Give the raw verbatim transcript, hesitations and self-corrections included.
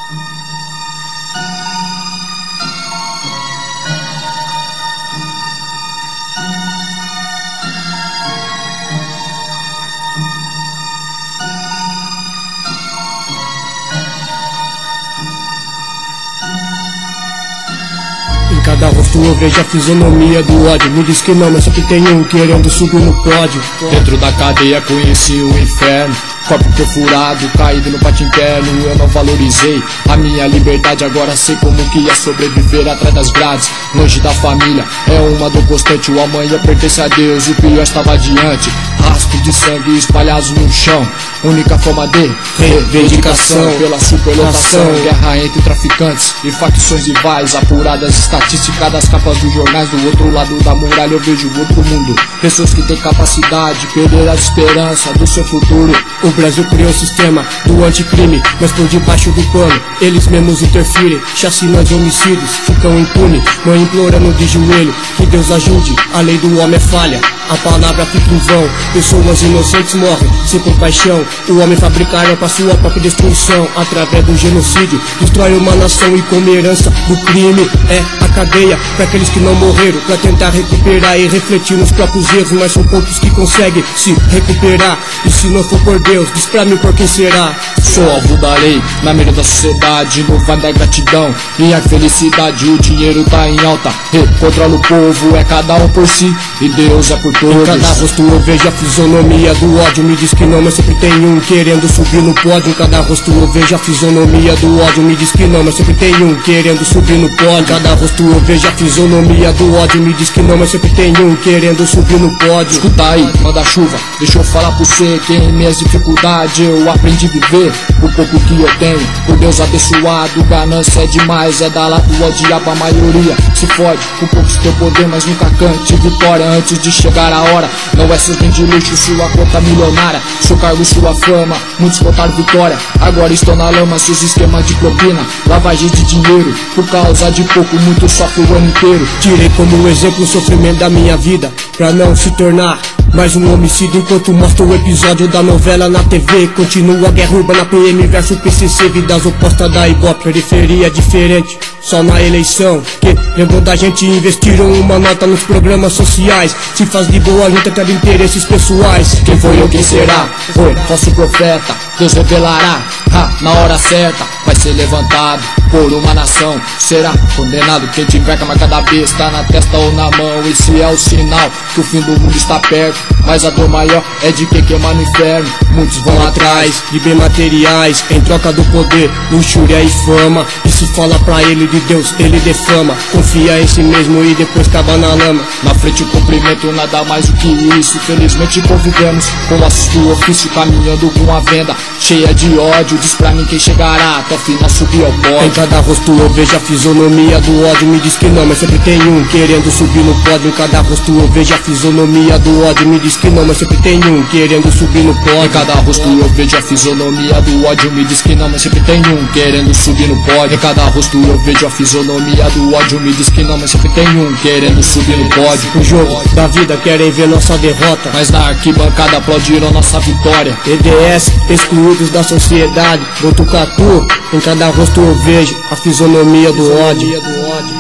Em cada rosto eu vejo a fisionomia do ódio. Me diz que não, mas sempre tem um querendo subir no pódio. Dentro da cadeia conheci o inferno, corpo perfurado, caído no pátio interno. Eu não valorizei a minha liberdade, agora sei como que é sobreviver atrás das grades, longe da família. É uma dor constante, o amanhã pertence a Deus, o pior estava adiante. Rastro de sangue espalhados no chão, única forma de reivindicação pela superlotação. Guerra entre traficantes e facções rivais, apuradas estatísticas das capas dos jornais. Do outro lado da muralha eu vejo outro mundo, pessoas que têm capacidade, perder a esperança do seu futuro. O Brasil criou o sistema do anticrime, mas por debaixo do pano eles mesmos interferem. Chacinas de homicídios ficam impunes, mãe implorando de joelho que Deus ajude. A lei do homem é falha, a palavra fica em vão. Pessoas inocentes morrem sem compaixão. O homem fabrica arma para sua própria destruição. Através do genocídio destrói uma nação e como herança do crime é a cadeia para aqueles que não morreram, para tentar recuperar e refletir nos próprios erros. Mas são poucos que conseguem se recuperar, e se não for por Deus, diz pra mim por quem será. Sou alvo da lei, na mira da sociedade, no vale da gratidão e a felicidade. O dinheiro tá em alta, controla o povo, é cada um por si e Deus é por todos. Em cada rosto eu vejo a fisionomia do ódio. Me diz que não, mas sempre tem um querendo subir no pódio. Em cada rosto eu vejo a fisionomia do ódio. Me diz que não, mas sempre tem um querendo subir no pódio. Em cada rosto eu vejo a fisionomia do ódio. Me diz que não, mas sempre tem um querendo subir no pódio. Escuta aí, manda chuva, deixa eu falar pra você que em minhas dificuldades eu aprendi a viver o pouco que eu tenho, por Deus abençoado. Ganância é demais, é da lá do odiar a maioria. Se fode, com poucos teu poder, mas nunca cante vitória antes de chegar a hora. Não é seu bem de luxo, sua conta milionária, seu cargo, sua fama, muitos contaram vitória. Agora estão na lama, seus esquemas de propina, lavagem de dinheiro, por causa de pouco, muito sofre o ano inteiro. Tirei como exemplo o sofrimento da minha vida, pra não se tornar mais um homicídio. Enquanto mostra o episódio da novela na T V, continua a guerra urbana, P M versus P C C. Vidas opostas da Ibope, periferia diferente, só na eleição que lembrou da gente, investiram uma nota nos programas sociais. Se faz de boa junta, quer interesses pessoais. Quem foi ou quem será? Foi falso profeta, Deus revelará. Ha, na hora certa vai ser levantado por uma nação. Será condenado quem tiver com a marca da besta na testa ou na mão. Esse é o sinal que o fim do mundo está perto, mas a dor maior é de quem queima no inferno. Muitos vão atrás de bem materiais em troca do poder, luxúria e fama. E se fala pra ele de Deus, ele defama. Confia em si mesmo e depois acaba na lama. Na frente o cumprimento, nada mais do que isso. Felizmente convivemos com nossos do ofício, caminhando com a venda cheia de ódio. Diz pra mim quem chegará até o final subir ao pódio. Em cada rosto eu vejo a fisionomia do ódio. Me diz que não, mas sempre tem um querendo subir no pódio. Em cada rosto eu vejo a fisionomia do ódio. Me diz que não, mas sempre tem um querendo subir no pódio. Em cada rosto eu vejo a fisionomia do ódio. Me diz que não, mas sempre tem um querendo subir no pódio. Em cada rosto eu vejo a fisionomia do ódio. Me diz que não, mas sempre tem um querendo subir no pódio. O jogo da vida querem ver nossa derrota, mas na arquibancada aplaudiram nossa vitória. E D S excluídos da sociedade, Botucatu. Em cada rosto eu vejo a fisionomia do ódio.